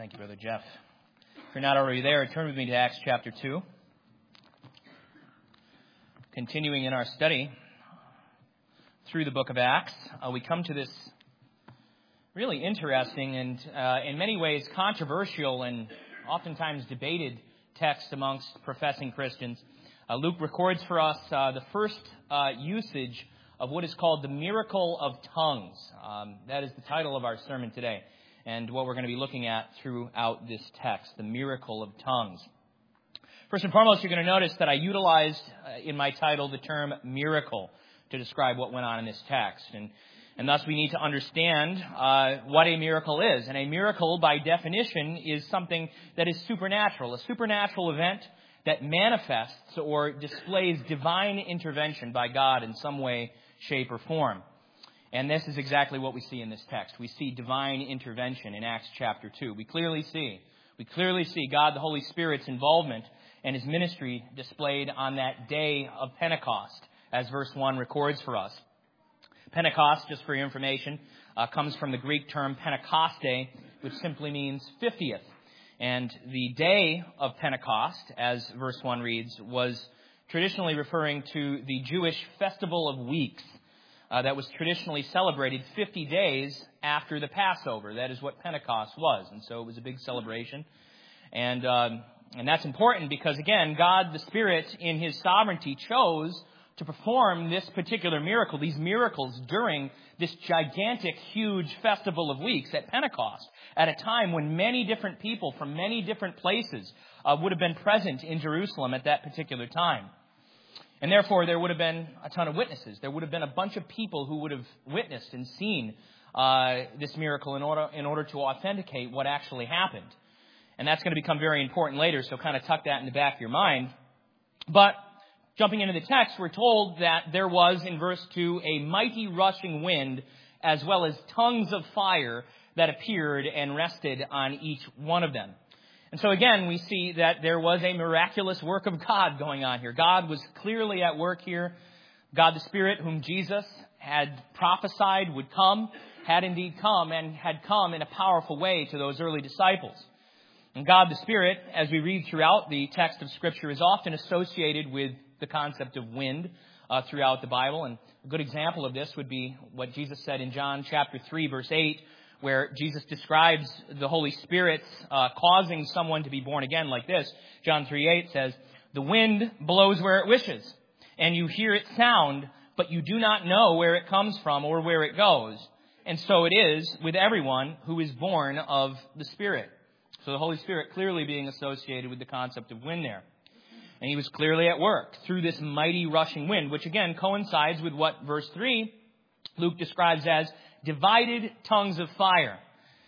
Thank you, Brother Jeff. If you're not already there, turn with me to Acts chapter 2. Continuing in our study through the book of Acts, we come to this really interesting and in many ways controversial and oftentimes debated text amongst professing Christians. Luke records for us the first usage of what is called the miracle of tongues. That is the title of our sermon today, and what we're going to be looking at throughout this text, the miracle of tongues. First and foremost, you're going to notice that I utilized in my title the term miracle to describe what went on in this text. And thus we need to understand what a miracle is. And a miracle, by definition, is something that is supernatural, a supernatural event that manifests or displays divine intervention by God in some way, shape, or form. And this is exactly what we see in this text. We see divine intervention in Acts chapter 2. We clearly see God the Holy Spirit's involvement and His ministry displayed on that day of Pentecost, as verse 1 records for us. Pentecost, just for your information, comes from the Greek term Pentekoste, which simply means 50th. And the day of Pentecost, as verse 1 reads, was traditionally referring to the Jewish festival of weeks that was traditionally celebrated 50 days after the Passover. That is what Pentecost was. And so it was a big celebration. And that's important because, again, God the Spirit in His sovereignty chose to perform this particular miracle, these miracles during this gigantic, huge festival of weeks at Pentecost, at a time when many different people from many different places would have been present in Jerusalem at that particular time. And therefore, there would have been a ton of witnesses. There would have been a bunch of people who would have witnessed and seen this miracle in order to authenticate what actually happened. And that's going to become very important later, so kind of tuck that in the back of your mind. But jumping into the text, we're told that there was, in verse 2, a mighty rushing wind as well as tongues of fire that appeared and rested on each one of them. And so again, we see that there was a miraculous work of God going on here. God was clearly at work here. God the Spirit, whom Jesus had prophesied would come, had indeed come, and had come in a powerful way to those early disciples. And God the Spirit, as we read throughout the text of Scripture, is often associated with the concept of wind throughout the Bible. And a good example of this would be what Jesus said in John chapter 3, verse 8, where Jesus describes the Holy Spirit causing someone to be born again like this. John 3:8 says, "The wind blows where it wishes, and you hear its sound, but you do not know where it comes from or where it goes. And so it is with everyone who is born of the Spirit." So the Holy Spirit clearly being associated with the concept of wind there. And He was clearly at work through this mighty rushing wind, which again coincides with what verse 3 Luke describes as divided tongues of fire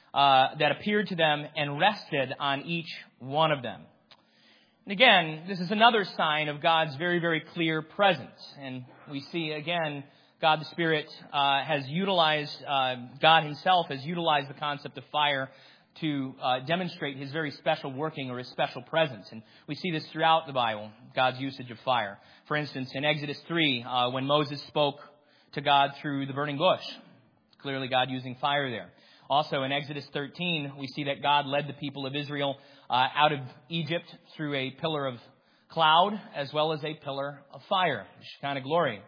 that appeared to them and rested on each one of them. And again, this is another sign of God's very, very clear presence. And we see again, God the Spirit has utilized, God Himself has utilized the concept of fire to demonstrate His very special working or His special presence. And we see this throughout the Bible, God's usage of fire. For instance, in Exodus 3, when Moses spoke to God through the burning bush, clearly God using fire there. Also in Exodus 13, we see that God led the people of Israel out of Egypt through a pillar of cloud as well as a pillar of fire, Shekinah glory.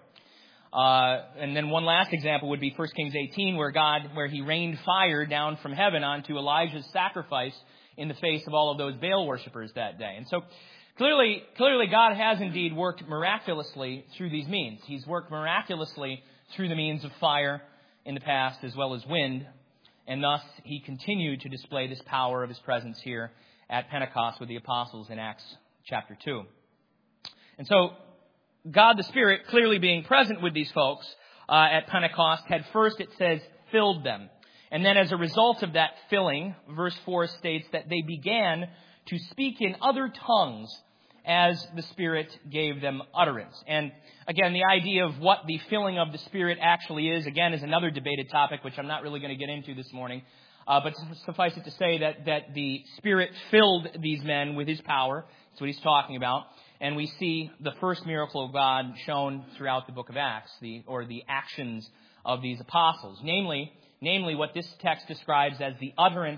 And then one last example would be 1 Kings 18, where He rained fire down from heaven onto Elijah's sacrifice in the face of all of those Baal worshipers that day. And so clearly God has indeed worked miraculously through these means. He's worked miraculously through the means of fire in the past as well as wind. And thus He continued to display this power of His presence here at Pentecost with the apostles in Acts chapter 2. And so God the Spirit, clearly being present with these folks at Pentecost, had first, it says, filled them. And then as a result of that filling, verse 4 states that they began to speak in other tongues as the Spirit gave them utterance. And again, the idea of what the filling of the Spirit actually is, again, is another debated topic, which I'm not really going to get into this morning. But suffice it to say that the Spirit filled these men with His power. That's what He's talking about. And we see the first miracle of God shown throughout the book of Acts, the actions of these apostles. Namely what this text describes as the utterance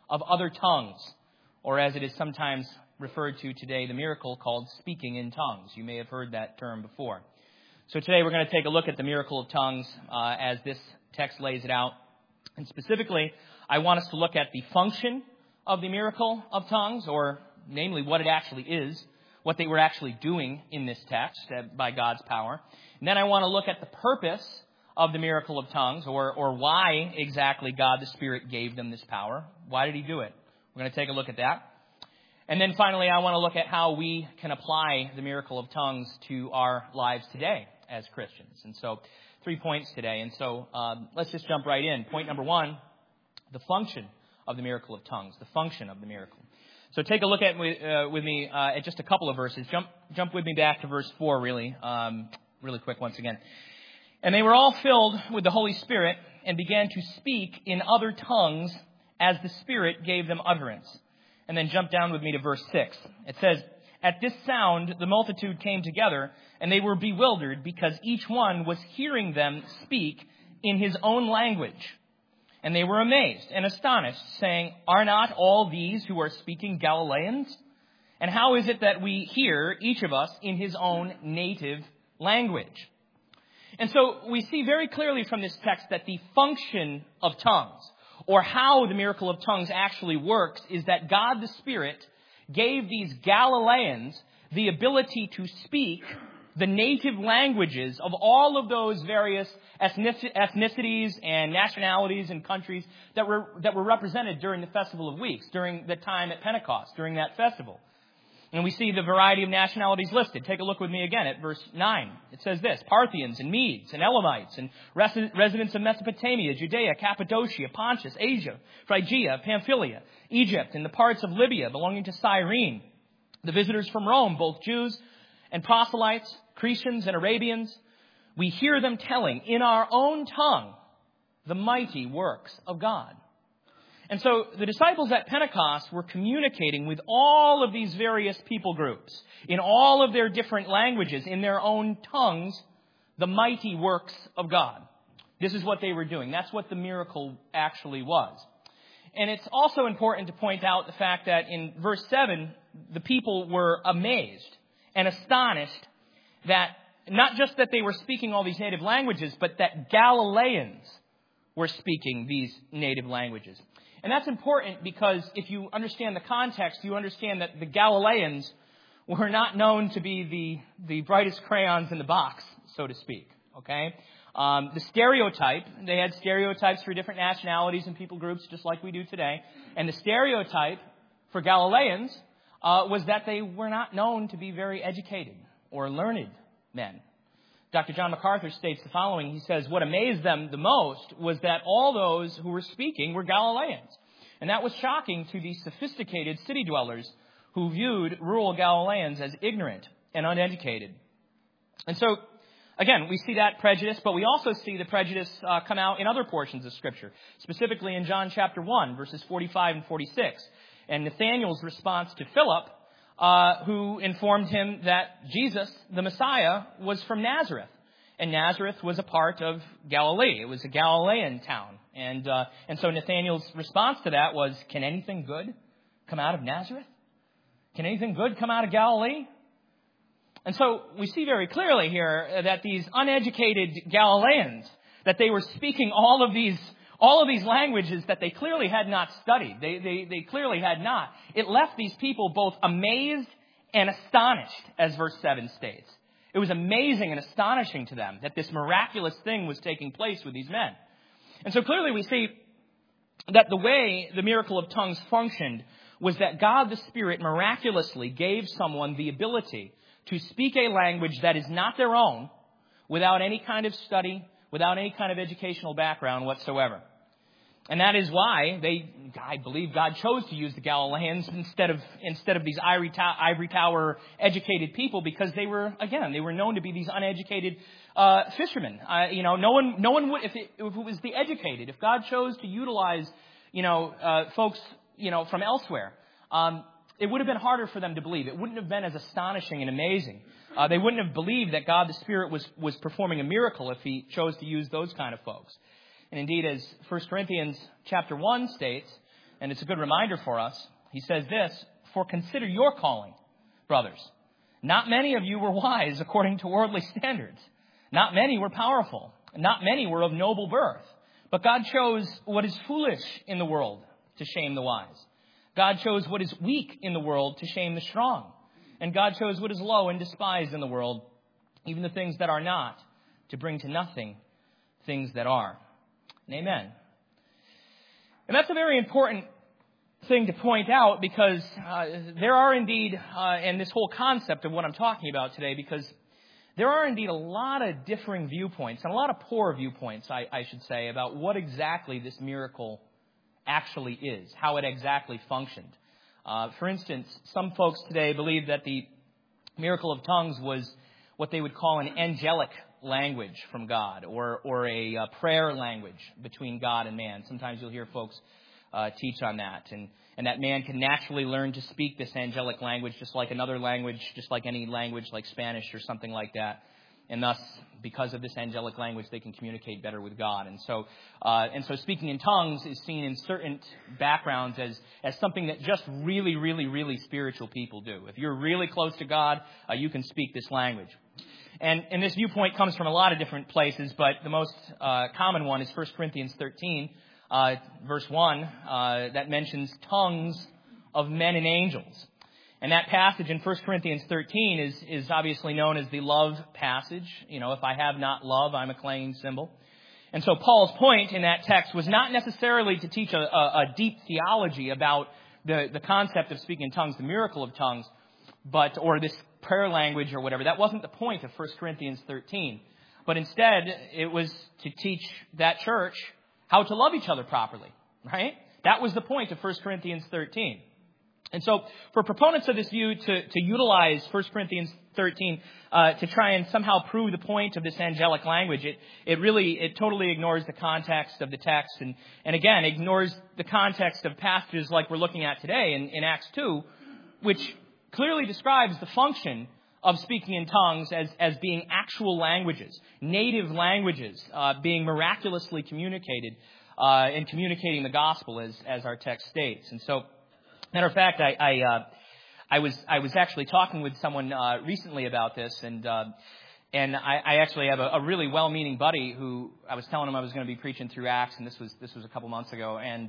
of other tongues, or as it is sometimes referred to today, the miracle called speaking in tongues. You may have heard that term before. So today we're going to take a look at the miracle of tongues as this text lays it out. And specifically, I want us to look at the function of the miracle of tongues, or namely what it actually is, what they were actually doing in this text by God's power. And then I want to look at the purpose of the miracle of tongues, or why exactly God the Spirit gave them this power. Why did he do it? We're going to take a look at that. And then finally, I want to look at how we can apply the miracle of tongues to our lives today as Christians. And so 3 points today. And so let's just jump right in. Point number 1, the function of the miracle of tongues, the function of the miracle. So take a look at with me at just a couple of verses. Jump with me back to verse 4, really quick once again. And they were all filled with the Holy Spirit and began to speak in other tongues as the Spirit gave them utterance. And then jump down with me to verse 6. It says, "At this sound the multitude came together, and they were bewildered because each one was hearing them speak in his own language. And they were amazed and astonished, saying, 'Are not all these who are speaking Galileans? And how is it that we hear, each of us, in his own native language?'" And so we see very clearly from this text that the function of tongues, or how the miracle of tongues actually works, is that God the Spirit gave these Galileans the ability to speak the native languages of all of those various ethnicities and nationalities and countries that were represented during the Festival of Weeks, during the time at Pentecost, during that festival. And we see the variety of nationalities listed. Take a look with me again at verse 9. It says this: "Parthians and Medes and Elamites and residents of Mesopotamia, Judea, Cappadocia, Pontus, Asia, Phrygia, Pamphylia, Egypt, and the parts of Libya belonging to Cyrene, the visitors from Rome, both Jews and proselytes, Cretians and Arabians. We hear them telling in our own tongue the mighty works of God." And so the disciples at Pentecost were communicating with all of these various people groups in all of their different languages, in their own tongues, the mighty works of God. This is what they were doing. That's what the miracle actually was. And it's also important to point out the fact that in verse 7, the people were amazed and astonished that not just that they were speaking all these native languages, but that Galileans were speaking these native languages. And that's important because if you understand the context, you understand that the Galileans were not known to be the brightest crayons in the box, so to speak. Okay? The stereotype, they had stereotypes for different nationalities and people groups, just like we do today. And the stereotype for Galileans was that they were not known to be very educated or learned men. Dr. John MacArthur states the following. He says, "What amazed them the most was that all those who were speaking were Galileans. And that was shocking to the sophisticated city dwellers who viewed rural Galileans as ignorant and uneducated." And so, again, we see that prejudice, but we also see the prejudice come out in other portions of Scripture, specifically in John chapter 1, verses 45 and 46. And Nathanael's response to Philip, who informed him that Jesus, the Messiah, was from Nazareth. And Nazareth was a part of Galilee. It was a Galilean town. And so Nathanael's response to that was, "Can anything good come out of Nazareth? Can anything good come out of Galilee?" And so we see very clearly here that these uneducated Galileans, that they were speaking all of these languages that they clearly had not studied. They clearly had not. It left these people both amazed and astonished, as verse 7 states. It was amazing and astonishing to them that this miraculous thing was taking place with these men. And so clearly we see that the way the miracle of tongues functioned was that God the Spirit miraculously gave someone the ability to speak a language that is not their own without any kind of study, without any kind of educational background whatsoever. And that is why I believe God chose to use the Galileans instead of these ivory tower educated people, because they were known to be these uneducated fishermen. No one would, if it was the educated, if God chose to utilize, folks, from elsewhere, it would have been harder for them to believe. It wouldn't have been as astonishing and amazing. They wouldn't have believed that God the Spirit was performing a miracle if he chose to use those kind of folks. And indeed, as 1 Corinthians chapter 1 states, and it's a good reminder for us. He says this, "For consider your calling, brothers. Not many of you were wise according to worldly standards. Not many were powerful. Not many were of noble birth. But God chose what is foolish in the world to shame the wise. God chose what is weak in the world to shame the strong. And God chose what is low and despised in the world, even the things that are not, to bring to nothing things that are." And amen. And that's a very important thing to point out, because there are indeed, and this whole concept of what I'm talking about today, because there are indeed a lot of differing viewpoints, and a lot of poor viewpoints, I should say, about what exactly this miracle actually is, how it exactly functioned. For instance, some folks today believe that the miracle of tongues was what they would call an angelic language from God, or a prayer language between God and man. Sometimes you'll hear folks teach on that, and that man can naturally learn to speak this angelic language just like another language, just like any language like Spanish or something like that. And thus, because of this angelic language, they can communicate better with God. And so speaking in tongues is seen in certain backgrounds as something that just really, really, really spiritual people do. If you're really close to God, you can speak this language. And this viewpoint comes from a lot of different places, but the most common one is 1 Corinthians 13, verse 1, that mentions tongues of men and angels. And that passage in 1 Corinthians 13 is obviously known as the love passage. You know, if I have not love, I'm a clanging cymbal. And so Paul's point in that text was not necessarily to teach a deep theology about the concept of speaking in tongues, the miracle of tongues, or this prayer language or whatever. That wasn't the point of 1 Corinthians 13. But instead, it was to teach that church how to love each other properly, right? That was the point of 1 Corinthians 13. And so for proponents of this view to utilize 1 Corinthians 13 to try and somehow prove the point of this angelic language, it totally ignores the context of the text, and again, ignores the context of passages like we're looking at today in Acts 2, which clearly describes the function of speaking in tongues as being actual languages, native languages, being miraculously communicated, and communicating the gospel as our text states. And so, matter of fact, I was actually talking with someone recently about this, and I actually have a really well-meaning buddy who I was telling him I was going to be preaching through Acts, and this was a couple months ago, and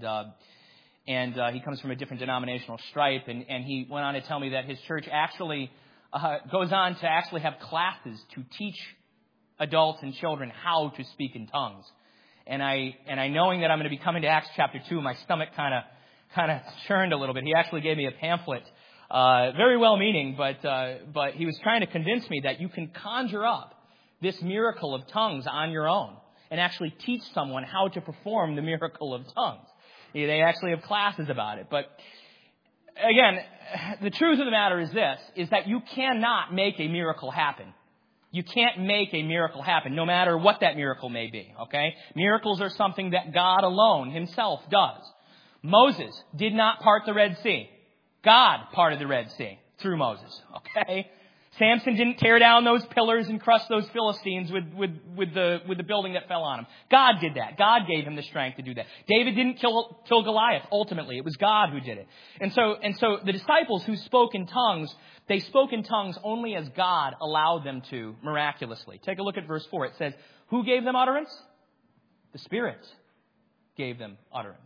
he comes from a different denominational stripe, and he went on to tell me that his church actually goes on to actually have classes to teach adults and children how to speak in tongues. And I knowing that I'm going to be coming to Acts chapter 2, my stomach kind of churned a little bit. He actually gave me a pamphlet, very well-meaning, but he was trying to convince me that you can conjure up this miracle of tongues on your own and actually teach someone how to perform the miracle of tongues. They actually have classes about it. But again, the truth of the matter is this, is that you cannot make a miracle happen. You can't make a miracle happen, no matter what that miracle may be, okay? Miracles are something that God alone himself does. Moses did not part the Red Sea. God parted the Red Sea through Moses, okay? Samson didn't tear down those pillars and crush those Philistines with the building that fell on him. God did that. God gave him the strength to do that. David didn't kill Goliath. Ultimately, it was God who did it. And so the disciples who spoke in tongues, they spoke in tongues only as God allowed them to miraculously. Take a look at verse 4. It says, who gave them utterance? The Spirit gave them utterance.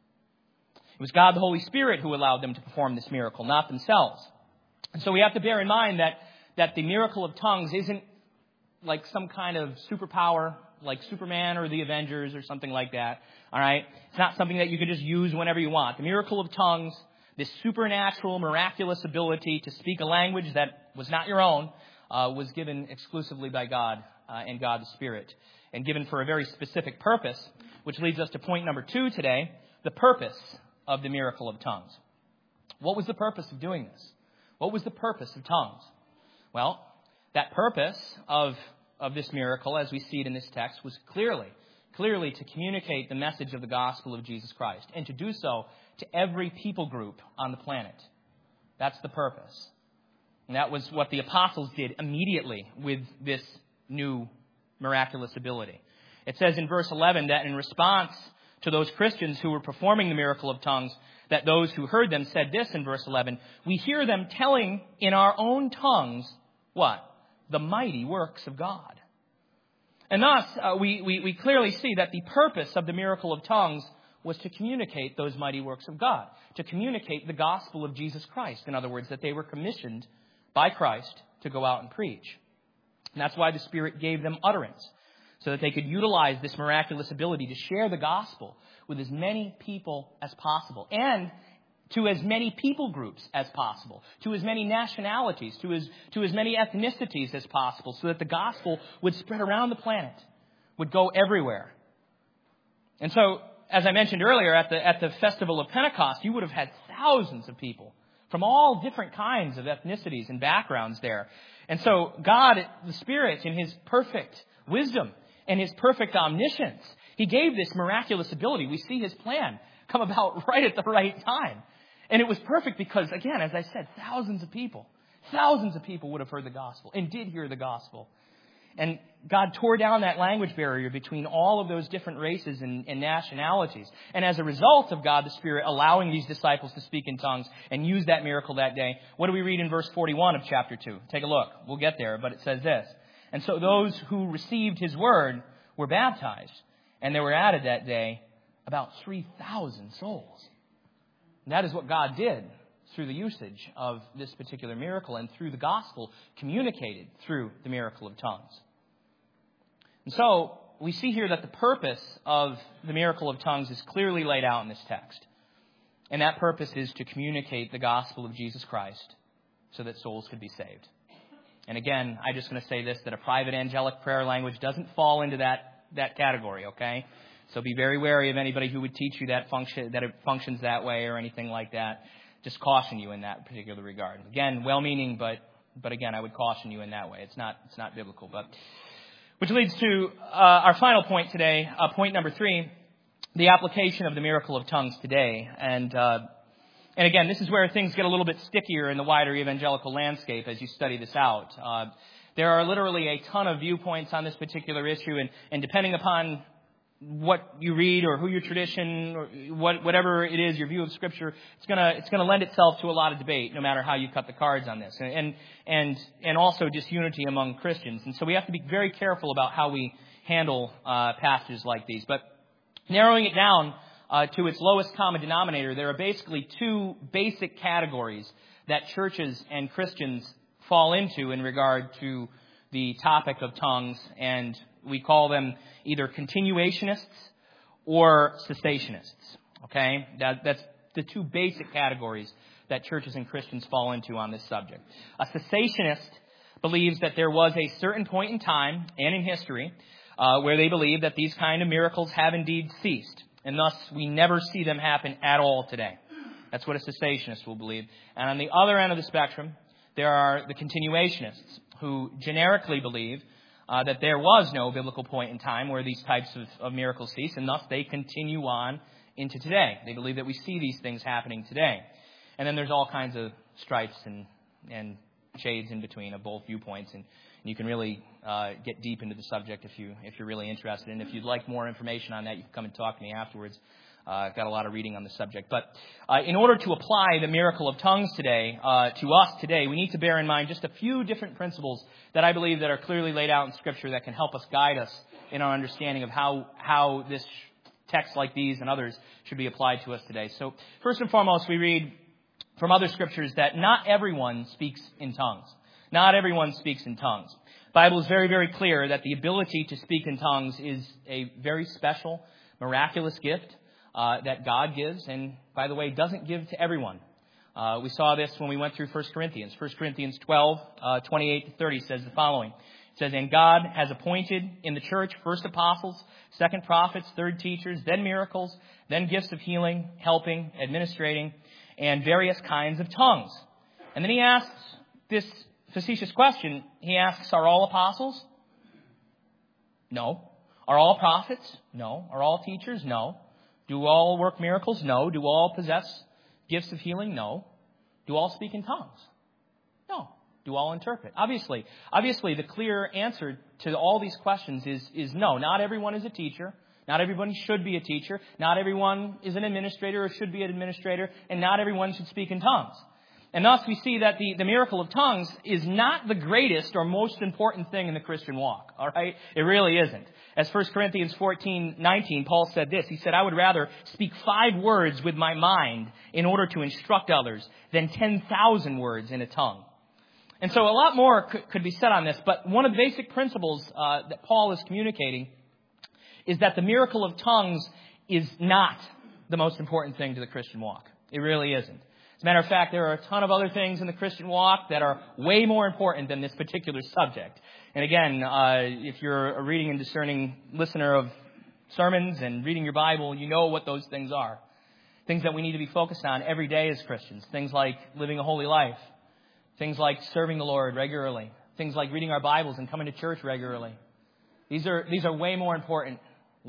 It was God the Holy Spirit who allowed them to perform this miracle, not themselves. And so we have to bear in mind that the miracle of tongues isn't like some kind of superpower, like Superman or the Avengers or something like that. All right? It's not something that you can just use whenever you want. The miracle of tongues, this supernatural, miraculous ability to speak a language that was not your own, was given exclusively by God and God the Spirit, and given for a very specific purpose, which leads us to point number 2 today, the purpose of the miracle of tongues. What was the purpose of doing this? What was the purpose of tongues? Well, that purpose of this miracle, as we see it in this text, was clearly to communicate the message of the gospel of Jesus Christ, and to do so to every people group on the planet. That's the purpose. And that was what the apostles did immediately with this new miraculous ability. It says in verse 11 that in response to those Christians who were performing the miracle of tongues, that those who heard them said this in verse 11, "We hear them telling in our own tongues," what? "The mighty works of God." And thus, we clearly see that the purpose of the miracle of tongues was to communicate those mighty works of God, to communicate the gospel of Jesus Christ. In other words, that they were commissioned by Christ to go out and preach. And that's why the Spirit gave them utterance, so that they could utilize this miraculous ability to share the gospel with as many people as possible, and to as many people groups as possible, to as many nationalities, to as many ethnicities as possible, so that the gospel would spread around the planet, would go everywhere. And so, as I mentioned earlier, at the festival of Pentecost, you would have had thousands of people from all different kinds of ethnicities and backgrounds there. And so God, the Spirit, in His perfect wisdom and His perfect omniscience, He gave this miraculous ability. We see His plan come about right at the right time. And it was perfect because, again, as I said, thousands of people would have heard the gospel and did hear the gospel. And God tore down that language barrier between all of those different races and nationalities. And as a result of God the Spirit allowing these disciples to speak in tongues and use that miracle that day, what do we read in verse 41 of chapter 2? Take a look. We'll get there, but it says this. "And so those who received His word were baptized, and there were added that day about 3,000 souls." And that is what God did through the usage of this particular miracle and through the gospel communicated through the miracle of tongues. And so we see here that the purpose of the miracle of tongues is clearly laid out in this text. And that purpose is to communicate the gospel of Jesus Christ so that souls could be saved. And again, I'm just going to say this, that a private angelic prayer language doesn't fall into that category, okay? So be very wary of anybody who would teach you that it functions that way or anything like that. Just caution you in that particular regard. Again, well-meaning, but again, I would caution you in that way. It's not biblical. But which leads to our final point today, point number 3, the application of the miracle of tongues today. And again, this is where things get a little bit stickier in the wider evangelical landscape as you study this out. There are literally a ton of viewpoints on this particular issue, and depending upon what you read or who your tradition or whatever it is, your view of Scripture, it's gonna lend itself to a lot of debate, no matter how you cut the cards on this, and also disunity among Christians. And so we have to be very careful about how we handle passages like these. But narrowing it down to its lowest common denominator, there are basically 2 basic categories that churches and Christians fall into in regard to the topic of tongues, and we call them either continuationists or cessationists. Okay? That's the 2 basic categories that churches and Christians fall into on this subject. A cessationist believes that there was a certain point in time and in history where they believe that these kind of miracles have indeed ceased, and thus we never see them happen at all today. That's what a cessationist will believe. And on the other end of the spectrum, there are the continuationists who generically believe that there was no biblical point in time where these types of miracles cease, and thus they continue on into today. They believe that we see these things happening today. And then there's all kinds of stripes and shades in between of both viewpoints, and you can really get deep into the subject if you're really interested. And if you'd like more information on that, you can come and talk to me afterwards. I've got a lot of reading on the subject. But in order to apply the miracle of tongues today to us today, we need to bear in mind just a few different principles that I believe that are clearly laid out in Scripture that can help us guide us in our understanding of how this text like these and others should be applied to us today. So first and foremost, we read from other Scriptures that not everyone speaks in tongues. Not everyone speaks in tongues. The Bible is very, very clear that the ability to speak in tongues is a very special, miraculous gift that God gives, and, by the way, doesn't give to everyone. We saw this when we went through 1 Corinthians. 1 Corinthians 12, 28 to 30 says the following. It says, "And God has appointed in the church first apostles, second prophets, third teachers, then miracles, then gifts of healing, helping, administrating, and various kinds of tongues." And then he asks this facetious question. He asks, are all apostles? No. Are all prophets? No. Are all teachers? No. Do all work miracles? No. Do all possess gifts of healing? No. Do all speak in tongues? No. Do all interpret? Obviously, the clear answer to all these questions is no. Not everyone is a teacher. Not everyone should be a teacher. Not everyone is an administrator or should be an administrator. And not everyone should speak in tongues. And thus we see that the miracle of tongues is not the greatest or most important thing in the Christian walk. All right? It really isn't. As 1 Corinthians 14:19, Paul said this. He said, I would rather speak 5 words with my mind in order to instruct others than 10,000 words in a tongue. And so a lot more could be said on this, but one of the basic principles that Paul is communicating is that the miracle of tongues is not the most important thing to the Christian walk. It really isn't. As a matter of fact, there are a ton of other things in the Christian walk that are way more important than this particular subject. And again, if you're a reading and discerning listener of sermons and reading your Bible, you know what those things are. Things that we need to be focused on every day as Christians. Things like living a holy life. Things like serving the Lord regularly. Things like reading our Bibles and coming to church regularly. These are way more important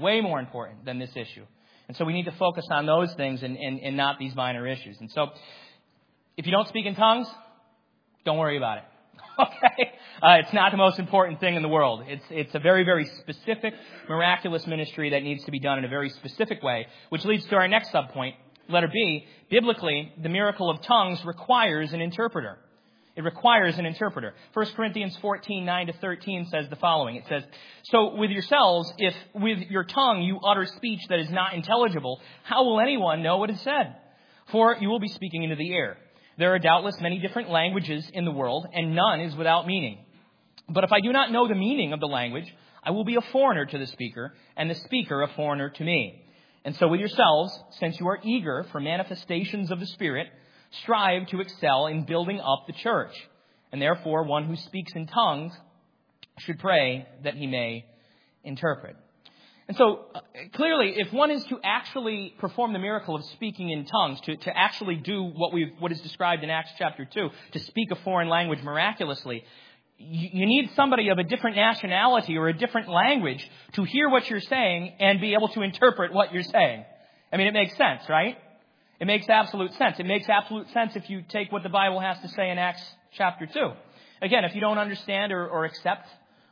than this issue. And so we need to focus on those things and not these minor issues. And so if you don't speak in tongues, don't worry about it. Okay? It's not the most important thing in the world. It's a very, very specific, miraculous ministry that needs to be done in a very specific way, which leads to our next subpoint, letter B. Biblically, the miracle of tongues requires an interpreter. It requires an interpreter. 1 Corinthians 14:9-13 says the following. It says, so with yourselves, if with your tongue you utter speech that is not intelligible, how will anyone know what is said? For you will be speaking into the air. There are doubtless many different languages in the world, and none is without meaning. But if I do not know the meaning of the language, I will be a foreigner to the speaker, and the speaker a foreigner to me. And so with yourselves, since you are eager for manifestations of the Spirit, strive to excel in building up the church. And therefore, one who speaks in tongues should pray that he may interpret. And so, clearly, if one is to actually perform the miracle of speaking in tongues, to actually do what is described in Acts chapter 2, to speak a foreign language miraculously, you need somebody of a different nationality or a different language to hear what you're saying and be able to interpret what you're saying. I mean, it makes sense, right? It makes absolute sense. It makes absolute sense if you take what the Bible has to say in Acts chapter 2. Again, if you don't understand or accept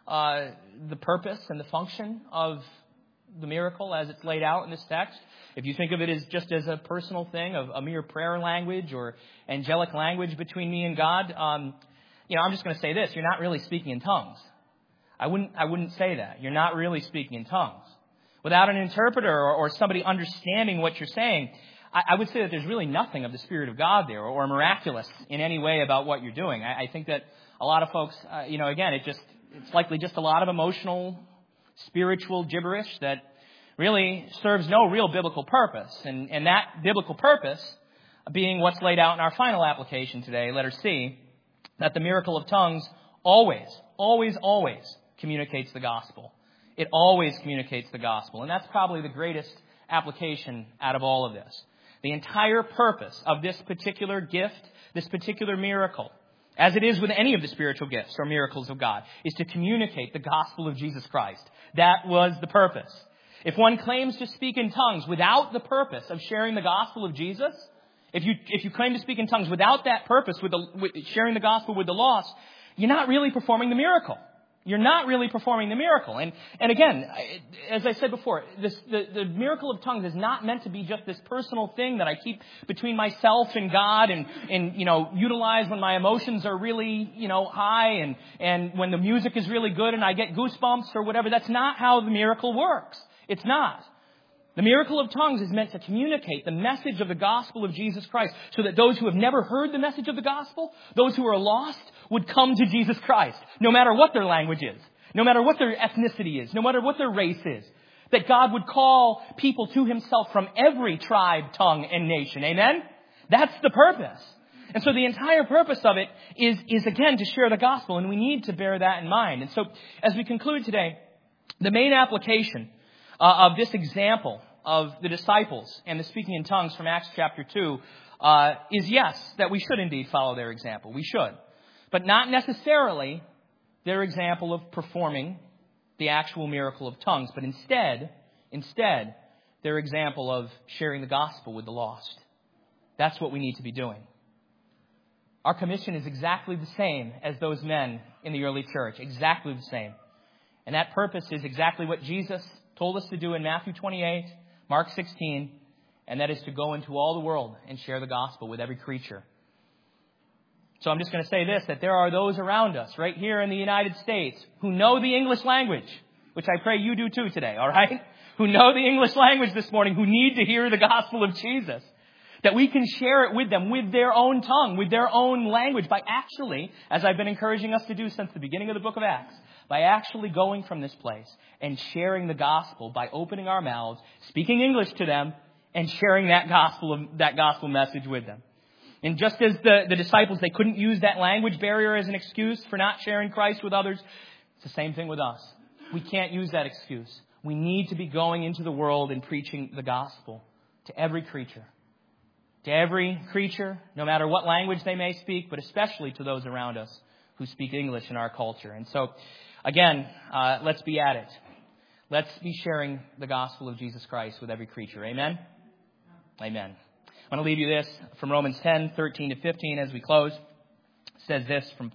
the purpose and the function of the miracle as it's laid out in this text, if you think of it as just as a personal thing, of a mere prayer language or angelic language between me and God, I'm just going to say this. You're not really speaking in tongues. I wouldn't say that. You're not really speaking in tongues. Without an interpreter or somebody understanding what you're saying, I would say that there's really nothing of the Spirit of God there or miraculous in any way about what you're doing. I think that a lot of folks, again, it's likely just a lot of emotional, spiritual gibberish that really serves no real biblical purpose. And that biblical purpose being what's laid out in our final application today, letter C, that the miracle of tongues always communicates the gospel. It always communicates the gospel. And that's probably the greatest application out of all of this. The entire purpose of this particular gift, this particular miracle, as it is with any of the spiritual gifts or miracles of God, is to communicate the gospel of Jesus Christ. That was the purpose. If one claims to speak in tongues without the purpose of sharing the gospel of Jesus, if you claim to speak in tongues without that purpose, with sharing the gospel with the lost, you're not really performing the miracle. You're not really performing the miracle. And again, as I said before, the miracle of tongues is not meant to be just this personal thing that I keep between myself and God and utilize when my emotions are really, high and when the music is really good and I get goosebumps or whatever. That's not how the miracle works. It's not. The miracle of tongues is meant to communicate the message of the gospel of Jesus Christ so that those who have never heard the message of the gospel, those who are lost, would come to Jesus Christ, no matter what their language is, no matter what their ethnicity is, no matter what their race is, that God would call people to himself from every tribe, tongue, and nation. Amen? That's the purpose. And so the entire purpose of it is again, to share the gospel, and we need to bear that in mind. And so as we conclude today, the main application of this example of the disciples and the speaking in tongues from Acts chapter 2 is yes, that we should indeed follow their example. We should. But not necessarily their example of performing the actual miracle of tongues, but instead, their example of sharing the gospel with the lost. That's what we need to be doing. Our commission is exactly the same as those men in the early church. Exactly the same. And that purpose is exactly what Jesus told us to do in Matthew 28, Mark 16, and that is to go into all the world and share the gospel with every creature. So I'm just going to say this, that there are those around us right here in the United States who know the English language, which I pray you do too today, all right? Who know the English language this morning, who need to hear the gospel of Jesus. That we can share it with them, with their own tongue, with their own language, by actually, as I've been encouraging us to do since the beginning of the book of Acts, by actually going from this place and sharing the gospel by opening our mouths, speaking English to them, and sharing that gospel message with them. And just as the disciples, they couldn't use that language barrier as an excuse for not sharing Christ with others, it's the same thing with us. We can't use that excuse. We need to be going into the world and preaching the gospel to every creature. To every creature, no matter what language they may speak, but especially to those around us who speak English in our culture. And so, again, let's be at it. Let's be sharing the gospel of Jesus Christ with every creature. Amen? Amen. I want to leave you this from Romans 10, 13 to 15 as we close. It says this from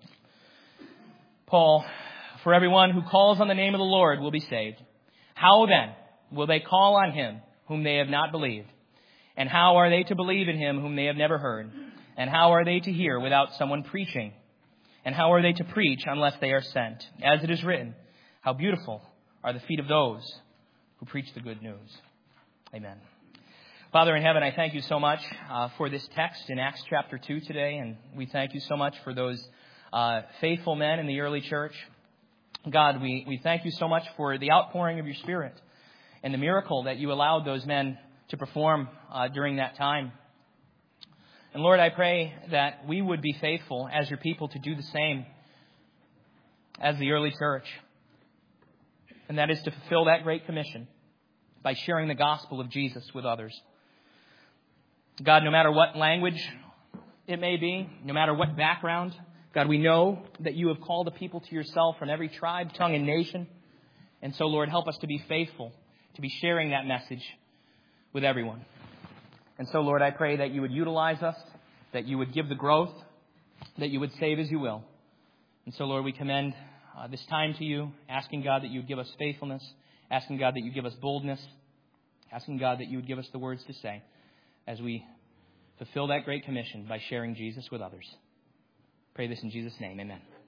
Paul, "For everyone who calls on the name of the Lord will be saved. How then will they call on him whom they have not believed? And how are they to believe in him whom they have never heard? And how are they to hear without someone preaching? And how are they to preach unless they are sent? As it is written, how beautiful are the feet of those who preach the good news." Amen. Father in heaven, I thank you so much for this text in Acts chapter 2 today. And we thank you so much for those faithful men in the early church. God, we thank you so much for the outpouring of your Spirit and the miracle that you allowed those men to perform during that time. And Lord, I pray that we would be faithful as your people to do the same as the early church. And that is to fulfill that great commission by sharing the gospel of Jesus with others. God, no matter what language it may be, no matter what background, God, we know that you have called a people to yourself from every tribe, tongue, and nation. And so, Lord, help us to be faithful, to be sharing that message with everyone. And so, Lord, I pray that you would utilize us, that you would give the growth, that you would save as you will. And so, Lord, we commend this time to you, asking, God, that you would give us faithfulness, asking, God, that you give us boldness, asking, God, that you would give us the words to say as we fulfill that great commission by sharing Jesus with others. Pray this in Jesus' name. Amen.